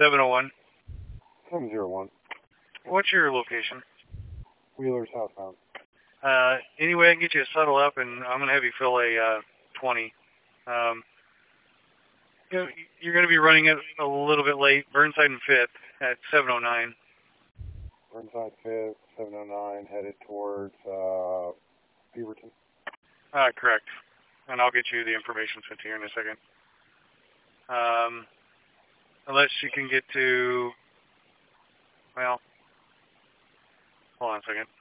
701. 701. What's your location? Wheeler southbound. Anyway, I can get you a settle up, and I'm going to have you fill a 20. You're going to be running it a little bit late. Burnside and 5th at 709. Burnside 5th, 709, headed towards Beaverton. Correct. And I'll get you the information sent to you in a second. Unless you can get to, well, hold on a second.